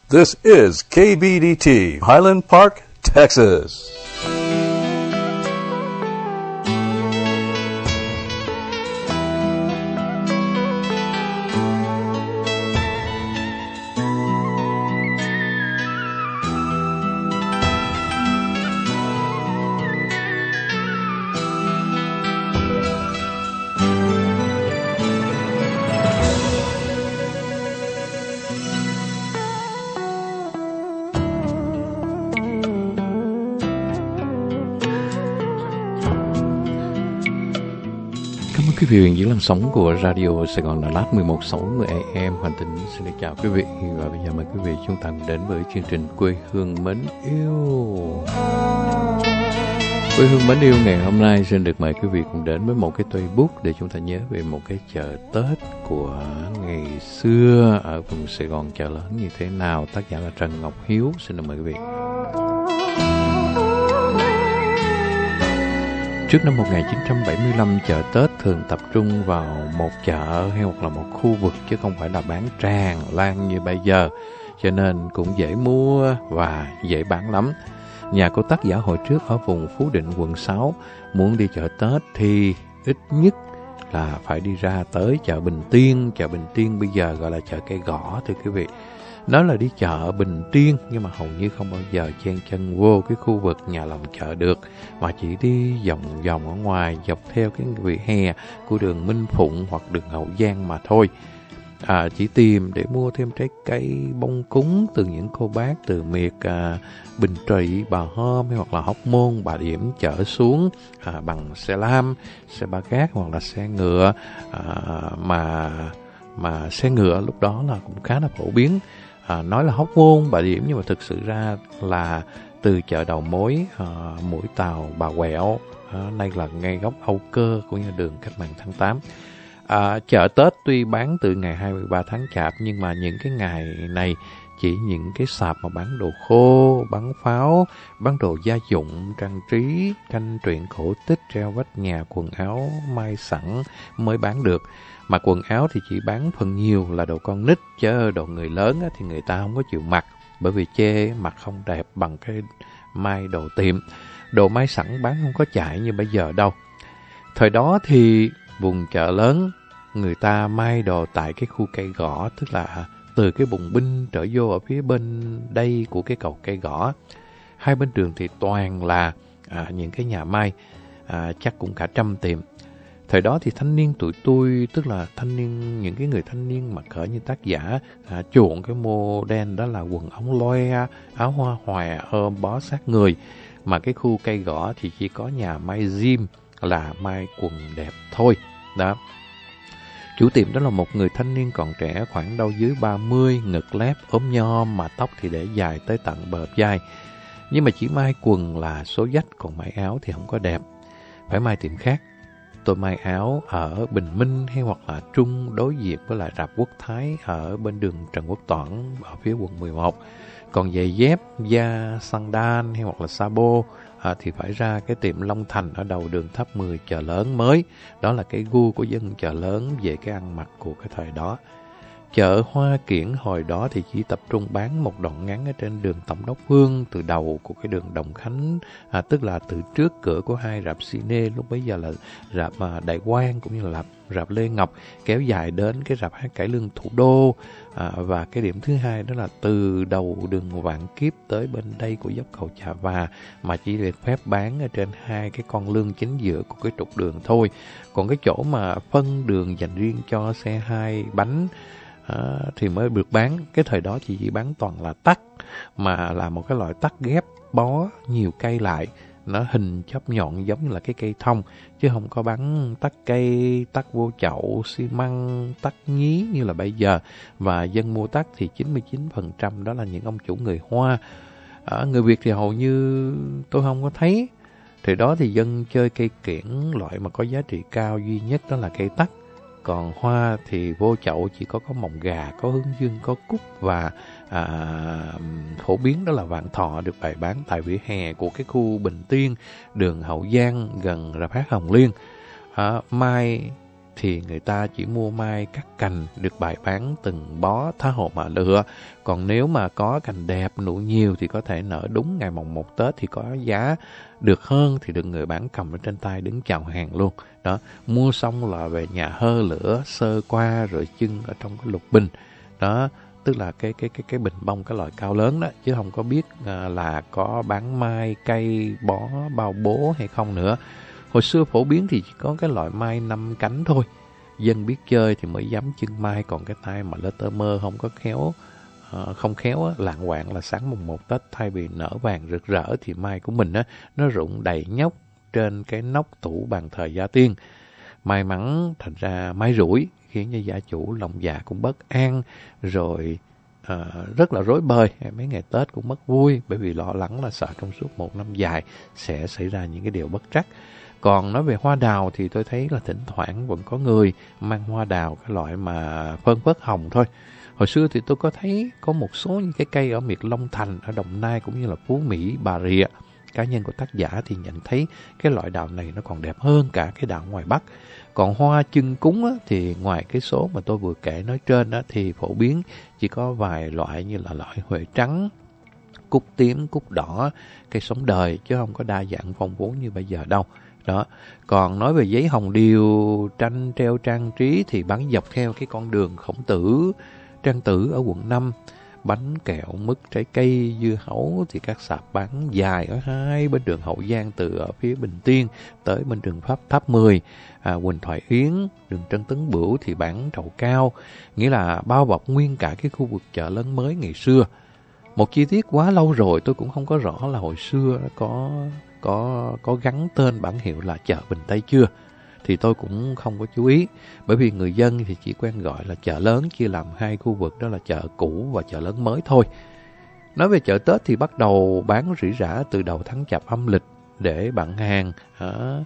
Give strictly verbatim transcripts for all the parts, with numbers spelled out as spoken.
This is K B D T, Highland Park, Texas. Quý vị huyền diễn làm sóng của Radio Sài Gòn Đà Lạt mười một sáu mươi A M Hoàn Tỉnh xin được chào quý vị, và bây giờ mời quý vị chúng ta đến với chương trình Quê Hương Mến Yêu. Quê Hương Mến Yêu ngày hôm nay xin được mời quý vị cùng đến với một cái toy book để chúng ta nhớ về một cái chợ Tết của ngày xưa ở vùng Sài Gòn chợ lớn như thế nào. Tác giả là Trần Ngọc Hiếu. Xin được mời quý vị. Trước năm một nghìn chín trăm bảy mươi lăm, chợ Tết thường tập trung vào một chợ hay hoặc là một khu vực chứ không phải là bán tràn lan như bây giờ, cho nên cũng dễ mua và dễ bán lắm. Nhà của tác giả hồi trước ở vùng Phú Định, quận sáu, muốn đi chợ Tết thì ít nhất là phải đi ra tới chợ Bình Tiên. Chợ Bình Tiên bây giờ gọi là chợ Cây Gõ thưa quý vị. Nói là đi chợ Bình Tiên nhưng mà hầu như không bao giờ chen chân vô cái khu vực nhà lòng chợ được, mà chỉ đi vòng vòng ở ngoài dọc theo cái vỉa hè của đường Minh Phụng hoặc đường Hậu Giang mà thôi. À, chỉ tìm để mua thêm trái cây bông cúng từ những cô bác từ miệt à, Bình Trị, Bà Hôm hay hoặc là Hóc Môn, Bà Điểm chở xuống à, bằng xe lam, xe ba gác hoặc là xe ngựa, à, mà mà xe ngựa lúc đó là cũng khá là phổ biến. À, nói là Hóc Môn, Bà Điểm nhưng mà thực sự ra là từ chợ đầu mối à, Mũi Tàu, Bà Quẹo, à, nay là ngay góc Âu Cơ cũng như đường Cách Mạng tháng tám. À, chợ Tết tuy bán từ ngày hai mươi ba tháng Chạp nhưng mà những cái ngày này chỉ những cái sạp mà bán đồ khô, bán pháo, bán đồ gia dụng, trang trí, tranh truyện cổ tích, treo vách nhà, quần áo may sẵn mới bán được. Mà quần áo thì chỉ bán phần nhiều là đồ con nít, chứ đồ người lớn thì người ta không có chịu mặc, bởi vì chê mặc không đẹp bằng cái may đồ tiệm. Đồ may sẵn bán không có chạy như bây giờ đâu. Thời đó thì vùng chợ lớn người ta may đồ tại cái khu Cây Gõ, tức là từ cái Bùng Binh trở vô ở phía bên đây của cái cầu Cây Gõ. Hai bên đường thì toàn là à, những cái nhà may, à, chắc cũng cả trăm tiệm. Thời đó thì thanh niên tụi tôi, tức là thanh niên, những cái người thanh niên mặc cỡ như tác giả à, chuộng cái mô đen đó là quần ống loe, áo hoa hòe ôm bó sát người. Mà cái khu Cây Gõ thì chỉ có nhà may gym là may quần đẹp thôi. Đó. Chủ tiệm đó là một người thanh niên còn trẻ, khoảng đâu dưới ba mươi, ngực lép, ốm nhom mà tóc thì để dài tới tận bờ vai. Nhưng mà chỉ may quần là số dách, còn may áo thì không có đẹp, phải may tiệm khác. Tôi may áo ở Bình Minh hay hoặc là Trung đối diện với lại rạp Quốc Thái ở bên đường Trần Quốc Toản ở phía quận mười một. Còn giày dép, da, sandal hay hoặc là sabo à, thì phải ra cái tiệm Long Thành ở đầu đường Tháp mười chợ lớn mới. Đó là cái gu của dân chợ lớn về cái ăn mặc của cái thời đó. Chợ Hoa Kiển hồi đó thì chỉ tập trung bán một đoạn ngắn ở trên đường Tổng đốc Vương, từ đầu của cái đường Đồng Khánh, à, tức là từ trước cửa của hai rạp cine lúc bấy giờ là rạp à, Đại Quang cũng như là rạp, rạp Lê Ngọc, kéo dài đến cái rạp Hát Cải Lương Thủ Đô. À, và cái điểm thứ hai đó là từ đầu đường Vạn Kiếp tới bên đây của dốc cầu Chà Và, mà chỉ được phép bán ở trên hai cái con lương chính giữa của cái trục đường thôi. Còn cái chỗ mà phân đường dành riêng cho xe hai bánh À, thì mới được bán. Cái thời đó chỉ chỉ bán toàn là tắc, mà là một cái loại tắc ghép bó nhiều cây lại, nó hình chóp nhọn giống như là cái cây thông, chứ không có bán tắc cây, tắc vô chậu, xi măng, tắc nhí như là bây giờ. Và dân mua tắc thì chín mươi chín phần trăm đó là những ông chủ người Hoa. À, người Việt thì hầu như tôi không có thấy. Thì đó thì dân chơi cây kiển, loại mà có giá trị cao duy nhất đó là cây tắc. Còn hoa thì vô chậu chỉ có có mồng gà, có hướng dương, có cúc và à, phổ biến đó là vạn thọ được bày bán tại vỉa hè của cái khu Bình Tiên, đường Hậu Giang gần rạp Hát Hồng Liên. À, mai thì người ta chỉ mua mai cắt cành được bày bán từng bó tha hồ mà lựa. Còn nếu mà có cành đẹp nụ nhiều thì có thể nở đúng ngày mồng một Tết thì có giá được hơn, thì được người bán cầm ở trên tay đứng chào hàng luôn. Đó, mua xong là về nhà hơ lửa sơ qua rồi chưng ở trong cái lục bình. Đó, tức là cái cái cái cái bình bông cái loại cao lớn đó, chứ không có biết à, là có bán mai cây bó bao bố hay không nữa. Hồi xưa phổ biến thì chỉ có cái loại mai năm cánh thôi. Dân biết chơi thì mới dám chưng mai, còn cái tay mà lơ tơ mơ không có khéo, uh, không khéo á, lạng quạng là sáng mùng một Tết thay vì nở vàng rực rỡ thì mai của mình á nó rụng đầy nhóc trên cái nóc tủ bàn thờ gia tiên. May mắn thành ra mai rủi, khiến cho gia chủ lòng dạ cũng bất an, rồi uh, rất là rối bời. Mấy ngày Tết cũng mất vui, bởi vì lo lắng là sợ trong suốt một năm dài sẽ xảy ra những cái điều bất trắc. Còn nói về hoa đào thì tôi thấy là thỉnh thoảng vẫn có người mang hoa đào cái loại mà phơn phớt hồng thôi. Hồi xưa thì tôi có thấy có một số những cái cây ở miệt Long Thành, ở Đồng Nai cũng như là Phú Mỹ, Bà Rịa. Cá nhân của tác giả thì nhận thấy cái loại đào này nó còn đẹp hơn cả cái đào ngoài Bắc. Còn hoa chưng cúng á, thì ngoài cái số mà tôi vừa kể nói trên á, thì phổ biến chỉ có vài loại như là loại huệ trắng, cúc tím, cúc đỏ, cây sống đời, chứ không có đa dạng phong phú như bây giờ đâu. Đó. Còn nói về giấy hồng điều, tranh treo trang trí thì bán dọc theo cái con đường Khổng Tử, Trang Tử ở quận năm. Bánh kẹo, mứt, trái cây, dưa hấu thì các sạp bán dài ở hai bên đường Hậu Giang, từ ở phía Bình Tiên tới bên đường Pháp Tháp mười, à, Quỳnh Thoại Yến, đường Trân Tấn Bửu thì bán trầu cao, nghĩa là bao bọc nguyên cả cái khu vực chợ lớn mới ngày xưa. Một chi tiết quá lâu rồi tôi cũng không có rõ là hồi xưa có có có gắn tên bản hiệu là chợ Bình Tây chưa, thì tôi cũng không có chú ý, bởi vì người dân thì chỉ quen gọi là chợ lớn, chia làm hai khu vực, đó là chợ cũ và chợ lớn mới thôi. Nói về chợ Tết thì bắt đầu bán rỉ rả từ đầu tháng Chạp âm lịch để bạn hàng à,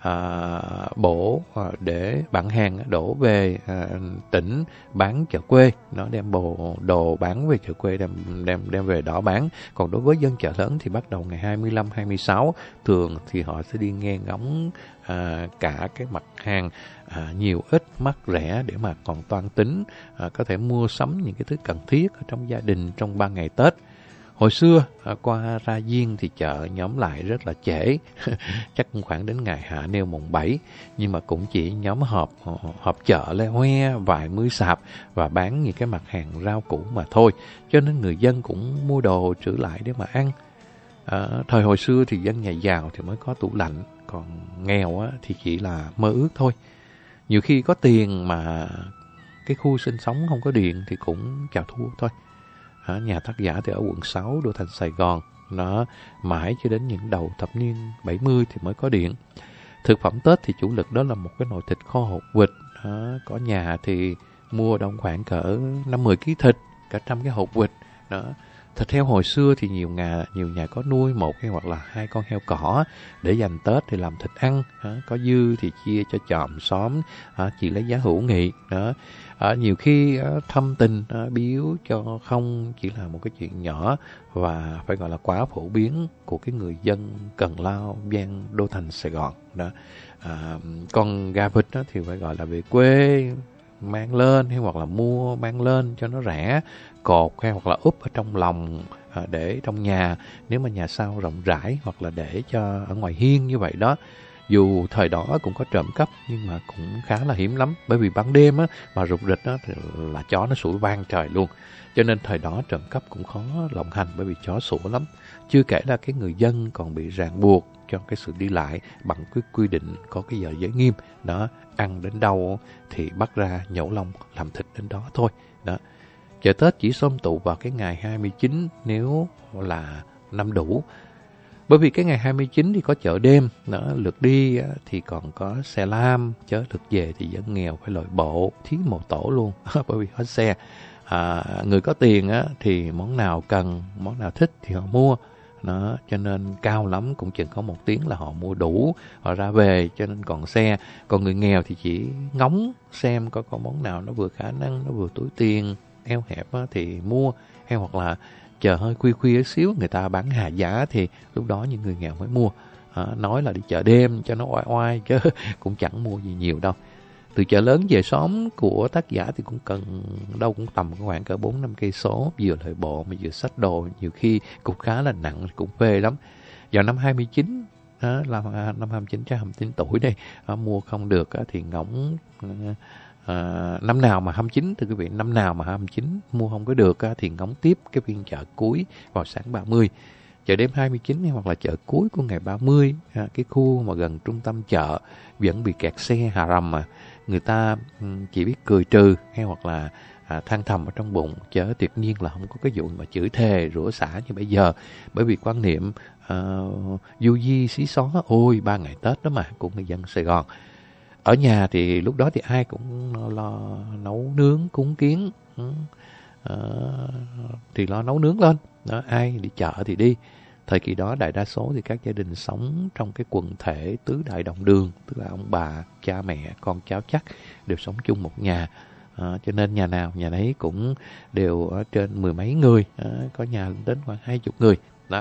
à, bổ à, để bạn hàng đổ về à, tỉnh bán chợ quê, nó đem bộ đồ bán về chợ quê đem đem đem về đó bán. Còn đối với dân chợ lớn thì bắt đầu ngày hai mươi lăm, hai mươi sáu, thường thì họ sẽ đi nghe ngóng à, cả cái mặt hàng à, nhiều ít mắc rẻ để mà còn toan tính à, có thể mua sắm những cái thứ cần thiết ở trong gia đình trong ba ngày Tết. Hồi xưa, qua ra Diên thì chợ nhóm lại rất là trễ, chắc cũng khoảng đến ngày hạ nêu mùng bảy, nhưng mà cũng chỉ nhóm họp, họp chợ le hoe vài mươi sạp và bán những cái mặt hàng rau củ mà thôi, cho nên người dân cũng mua đồ trữ lại để mà ăn. À, thời hồi xưa thì dân nhà giàu thì mới có tủ lạnh, còn nghèo á, thì chỉ là mơ ước thôi. Nhiều khi có tiền mà cái khu sinh sống không có điện thì cũng chào thua thôi. À, nhà tác giả thì ở quận sáu, đô thành Sài Gòn, nó mãi cho đến những đầu thập niên bảy mươi thì mới có điện. Thực phẩm Tết thì chủ lực đó là một cái nồi thịt kho hột vịt. À, có nhà thì mua đông khoảng cỡ năm mươi ki lô gam thịt, cả trăm cái hột vịt. Đó. Thịt heo hồi xưa thì nhiều nhà nhiều nhà có nuôi một hay hoặc là hai con heo cỏ để dành Tết thì làm thịt ăn. À, có dư thì chia cho chòm xóm, à, chỉ lấy giá hữu nghị. Đó. À, nhiều khi à, thâm tình à, biếu cho không chỉ là một cái chuyện nhỏ và phải gọi là quá phổ biến của cái người dân Cần Lao, ven đô thành Sài Gòn. Đó. À, còn gà vịt đó thì phải gọi là về quê mang lên hay hoặc là mua mang lên cho nó rẻ, cột hay hoặc là úp ở trong lòng à, để trong nhà, nếu mà nhà sau rộng rãi, hoặc là để cho ở ngoài hiên như vậy đó. Dù thời đó cũng có trộm cắp nhưng mà cũng khá là hiếm lắm, bởi vì ban đêm á, mà rục rịch á, thì là chó nó sủa vang trời luôn, cho nên thời đó trộm cắp cũng khó lộng hành, bởi vì chó sủa lắm. Chưa kể là cái người dân còn bị ràng buộc cho cái sự đi lại bằng cái quy định có cái giờ giới nghiêm đó, ăn đến đâu thì bắt ra nhổ lông làm thịt đến đó thôi. Đó. Chợ Tết chỉ xôm tụ vào cái ngày hai mươi chín nếu là năm đủ, bởi vì cái ngày hai mươi chín thì có chợ đêm, đó, lượt đi thì còn có xe lam, chớ lượt về thì dân nghèo phải lội bộ, thiếu một tổ luôn, bởi vì hết xe. À, người có tiền á, thì món nào cần, món nào thích thì họ mua. Đó, cho nên cao lắm cũng chừng có một tiếng là họ mua đủ, họ ra về, cho nên còn xe. Còn người nghèo thì chỉ ngóng xem có, có món nào nó vừa khả năng, nó vừa túi tiền, eo hẹp á, thì mua, hay hoặc là chờ hơi khuya khuya xíu người ta bán hạ giá thì lúc đó những người nghèo mới mua. À, nói là đi chợ đêm cho nó oai oai chứ cũng chẳng mua gì nhiều đâu. Từ chợ lớn về xóm của tác giả thì cũng cần đâu cũng tầm khoảng cỡ bốn năm cây số, vừa lợi bộ mà vừa xách đồ, nhiều khi cũng khá là nặng, cũng phê lắm. Vào năm hai mươi chín, đó, là năm hai mươi chín, hai mươi chín tuổi đây, à, mua không được á, thì ngỗng à, năm nào mà hai mươi chín, thưa quý vị, năm nào mà hai mươi chín mua không có được á, thì ngỗng tiếp cái phiên chợ cuối vào sáng ba mươi. Chợ đêm hai mươi chín hoặc là chợ cuối của ngày ba mươi, à, cái khu mà gần trung tâm chợ vẫn bị kẹt xe hà rầm, mà người ta chỉ biết cười trừ hay hoặc là à, than thầm ở trong bụng, chứ tuyệt nhiên là không có cái vụ mà chửi thề rủa xả như bây giờ. Bởi vì quan niệm uh, du di xí xó, ôi ba ngày Tết đó mà, của người dân Sài Gòn. Ở nhà thì lúc đó thì ai cũng lo nấu nướng cúng kiến, uh, thì lo nấu nướng lên đó, ai đi chợ thì đi. Thời kỳ đó đại đa số thì các gia đình sống trong cái quần thể tứ đại đồng đường, tức là ông bà, cha mẹ, con cháu chắc đều sống chung một nhà. À, cho nên nhà nào nhà nấy cũng đều ở trên mười mấy người, à, có nhà đến khoảng hai chục người. Đó.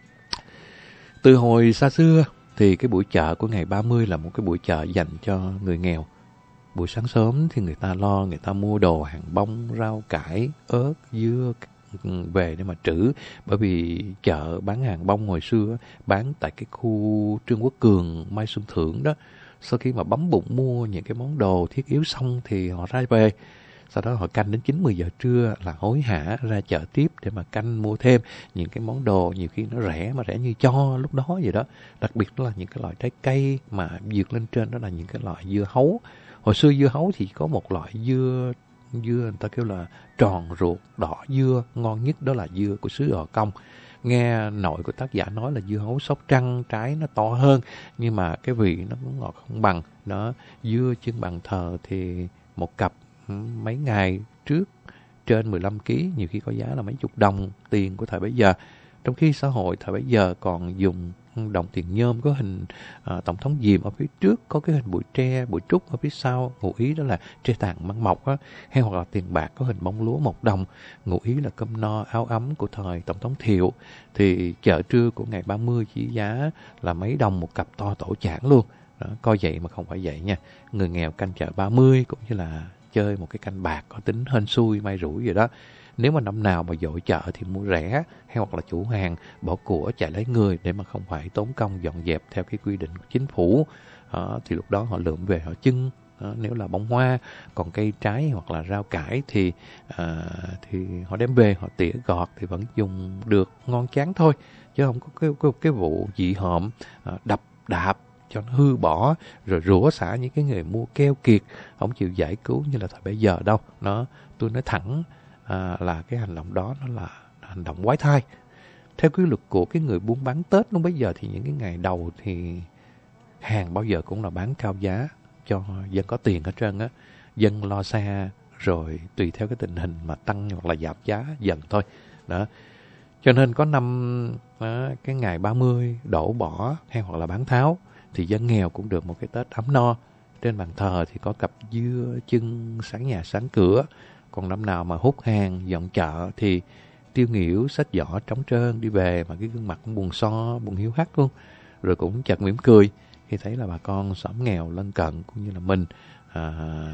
Từ hồi xa xưa thì cái buổi chợ của ngày ba mươi là một cái buổi chợ dành cho người nghèo. Buổi sáng sớm thì người ta lo, người ta mua đồ hàng bông, rau cải, ớt, dưa về để mà trữ. Bởi vì chợ bán hàng bông hồi xưa bán tại cái khu Trương Quốc Cường, Mai Xuân Thượng đó. Sau khi mà bấm bụng mua những cái món đồ thiết yếu xong thì họ ra về. Sau đó họ canh đến chín mười giờ trưa là hối hả ra chợ tiếp để mà canh mua thêm những cái món đồ nhiều khi nó rẻ, mà rẻ như cho lúc đó vậy đó. Đặc biệt đó là những cái loại trái cây mà vượt lên trên đó là những cái loại dưa hấu. Hồi xưa dưa hấu thì có một loại dưa dưa người ta kêu là tròn ruột đỏ dưa, ngon nhất đó là dưa của xứ Gò Công. Nghe nội của tác giả nói là dưa hấu Sóc Trăng, trái nó to hơn nhưng mà cái vị nó cũng ngọt không bằng. Đó, dưa trưng bàn thờ thì một cặp mấy ngày trước trên mười lăm ki lô gam, nhiều khi có giá là mấy chục đồng tiền của thời bấy giờ. Trong khi xã hội thời bấy giờ còn dùng đồng tiền nhôm có hình à, Tổng thống Diệm ở phía trước, có cái hình bụi tre, bụi trúc ở phía sau, ngụ ý đó là tre tàn măng mọc á, hay hoặc là tiền bạc có hình bông lúa một đồng, ngụ ý là cơm no áo ấm của thời Tổng thống Thiệu. Thì chợ trưa của ngày ba mươi chỉ giá là mấy đồng một cặp to tổ chảng luôn. Đó, coi vậy mà không phải vậy nha. Người nghèo canh chợ ba mươi cũng như là chơi một cái canh bạc có tính hên xui may rủi vậy đó. Nếu mà năm nào mà dội chợ thì mua rẻ, hay hoặc là chủ hàng bỏ của chạy lấy người để mà không phải tốn công dọn dẹp theo cái quy định của chính phủ. Đó, thì lúc đó họ lượm về họ chưng. Đó, nếu là bông hoa, còn cây trái hoặc là rau cải thì à, thì họ đem về, họ tỉa gọt thì vẫn dùng được ngon chán thôi, chứ không có cái, cái, cái vụ dị hợm à, đập đạp cho nó hư bỏ rồi rủa xả những cái người mua keo kiệt không chịu giải cứu như là thời bây giờ đâu. Nó tôi nói thẳng à, là cái hành động đó nó là hành động quái thai. Theo quy luật của cái người buôn bán Tết lúc bây giờ thì những cái ngày đầu thì hàng bao giờ cũng là bán cao giá cho dân có tiền hết trơn á. Dân lo xa rồi tùy theo cái tình hình mà tăng hoặc là giảm giá dần thôi. Đó. Cho nên có năm à, cái ngày ba mươi đổ bỏ hay hoặc là bán tháo thì dân nghèo cũng được một cái Tết ấm no. Trên bàn thờ thì có cặp dưa chưng sáng nhà sáng cửa. Còn năm nào mà hút hàng dọn chợ thì tiêu nghỉu xách giỏ trống trơn đi về mà cái gương mặt cũng buồn so, buồn hiu hắt luôn. Rồi cũng chợt mỉm cười khi thấy là bà con xóm nghèo lân cận cũng như là mình à,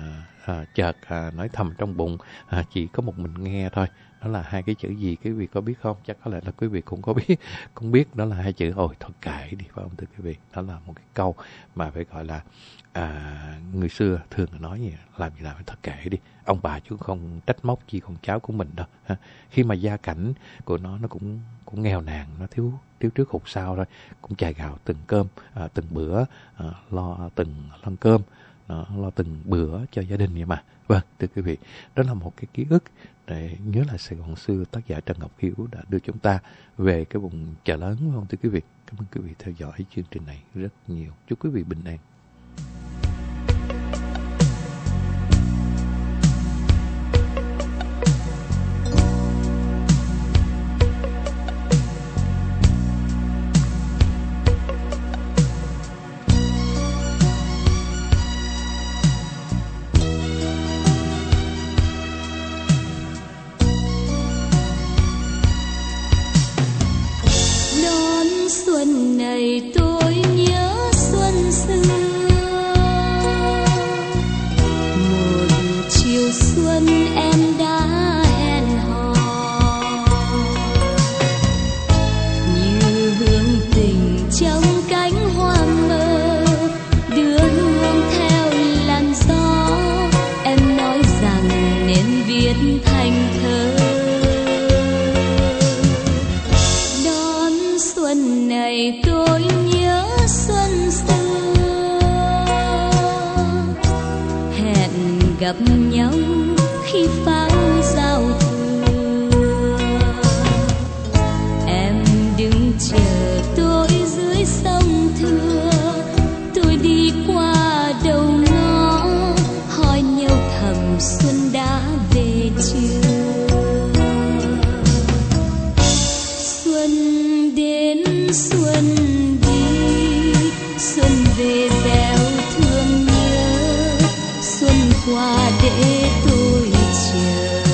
à, chợt à, nói thầm trong bụng à, chỉ có một mình nghe thôi. Đó là hai cái chữ gì quý vị có biết không? Chắc có lẽ là quý vị cũng có biết, cũng biết đó là hai chữ ôi thôi kệ đi, phải không thưa quý vị? Đó là một cái câu mà phải gọi là à, người xưa thường nói gì, làm gì làm phải thật kệ đi. Ông bà chứ không trách móc chi con cháu của mình đâu. Ha. Khi mà gia cảnh của nó nó cũng cũng nghèo nàn, nó thiếu thiếu trước hụt sau thôi, cũng chài gạo từng cơm, à, từng bữa, à, lo từng lon cơm, à, lo từng bữa cho gia đình vậy mà. Vâng, thưa quý vị, đó là một cái ký ức để nhớ lại Sài Gòn xưa, tác giả Trần Ngọc Hiếu đã đưa chúng ta về cái vùng chợ lớn, đúng không thưa quý vị? Cảm ơn quý vị theo dõi chương trình này rất nhiều. Chúc quý vị bình an. Xuân này tôi nhớ xuân xưa, viết thành thơ. Đón xuân này tôi nhớ xuân xưa, hẹn gặp nhau khi pháo giao thừa. Em đứng chờ tôi dưới sông Thưa, tôi đi qua đầu ngõ hỏi nhau thầm xuân đã về chưa. Xuân đến xuân đi, xuân về gieo thương nhớ, xuân qua để tôi chờ.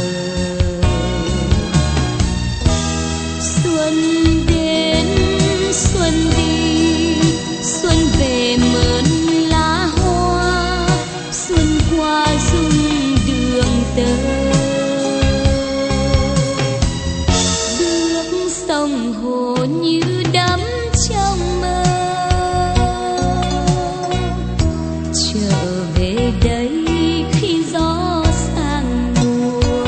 Xuân đến xuân đi, xuân về mơn lá hoa, xuân qua rung đường tơ. Bước sông hồ như đắm trong mơ, trở về đây khi gió sang mùa.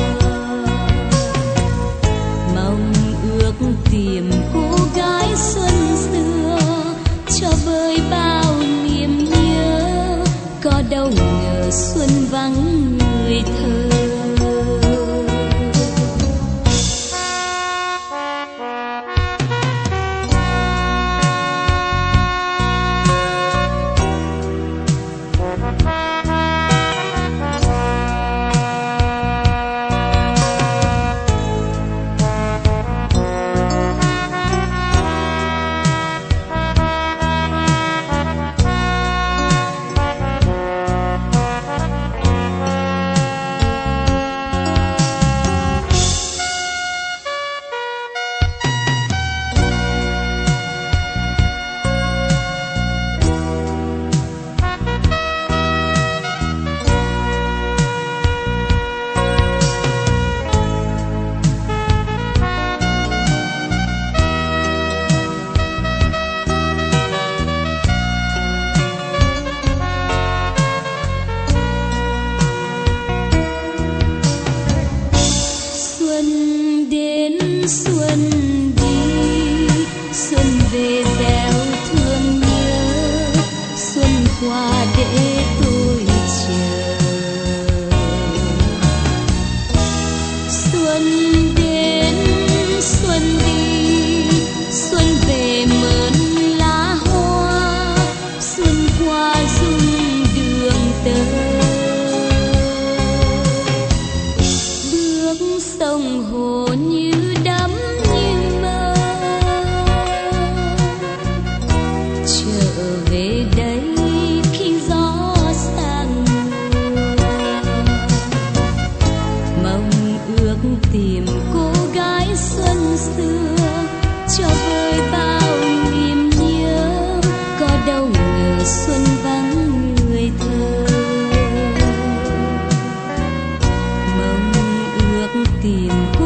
Mong ước tìm cô gái xuân xưa, cho vơi bao niềm nhớ. Có đâu ngờ xuân vắng người thơ. Xuân đi, xuân về gieo thương nhớ, xuân qua để tôi chờ. Xuân đến xuân đi, xuân về mơn lá hoa, xuân qua rung đường tơ. Bước sông hồ như đắm như mơ, trở về đây khi gió sang mùa. Mong ước tìm cô gái xuân xưa, cho vơi bao niềm nhớ. Có đâu ngờ xuân vắng người thơ. Mong ước tìm